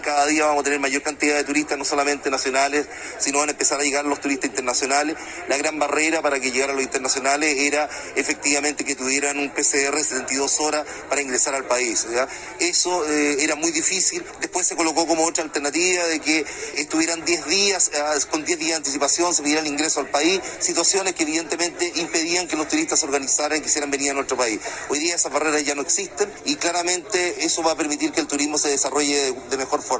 Cada día vamos a tener mayor cantidad de turistas, no solamente nacionales, sino van a empezar a llegar los turistas internacionales. La gran barrera para que llegaran los internacionales era efectivamente que tuvieran un PCR de 72 horas para ingresar al país, ¿ya? Eso era muy difícil. Después se colocó como otra alternativa de que estuvieran 10 días, con 10 días de anticipación se pidiera el ingreso al país, situaciones que evidentemente impedían que los turistas se organizaran y quisieran venir a nuestro país. Hoy día esas barreras ya no existen y claramente eso va a permitir que el turismo se desarrolle de mejor forma.